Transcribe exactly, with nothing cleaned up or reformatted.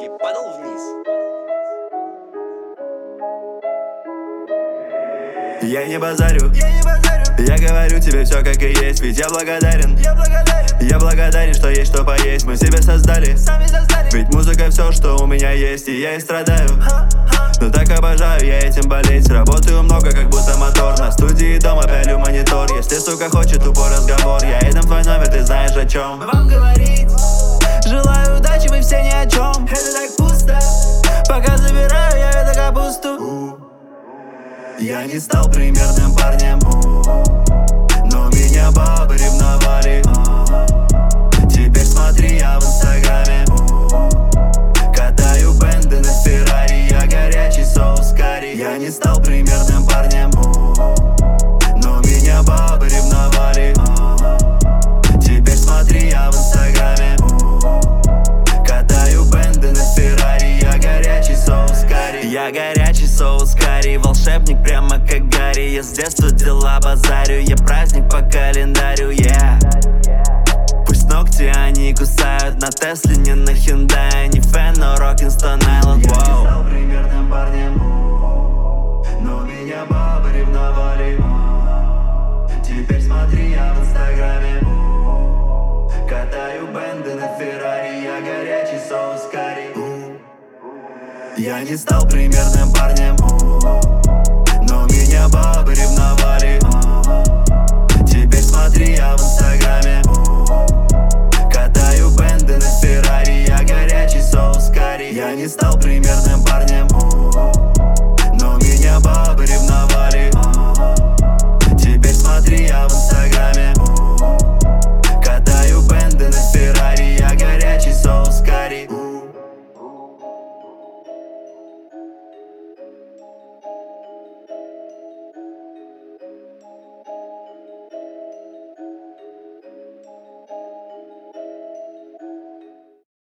и падал вниз. Я не базарю, я не базарю. Я говорю тебе все как и есть, ведь я благодарен. Я благодарен, я благодарен, что есть что поесть. Мы себе создали, сами создали. Ведь музыка все, что у меня есть, и я и страдаю. Но так обожаю я этим болеть. Работаю много, как будто мотор. На студии дома пялю монитор. Если сука хочет тупой разговор, я иду в твой номер, ты знаешь о чем. Вам говорить, желаю удачи, вы все ни о чем. Это так пусто, пока забираю я эту капусту. Я не стал примерным парнем, но меня бабы ревновали. Теперь смотри, я в инстаграме катаю бенды на Феррари. Я горячий соус карри. Я не стал примерным парнем, но меня бабы ревновали. Теперь смотри, я в инстаграме катаю бенды на Феррари. Я горячий соус карри. Я горячий соус карри, волшебник прямо как Гарри. Я с детства дела базарю, я праздник по календарю, yeah. Пусть ногти они кусают на Тесле, не на Hyundai. Не фэн, но рокин Stone Island, wow. Я не стал примерным парнем, но меня бабы ревновали. Теперь смотри, я в инстаграме катаю бенды на Феррари. Я горячий соус карри. Я не стал примерным парнем, но меня бабы ревновали.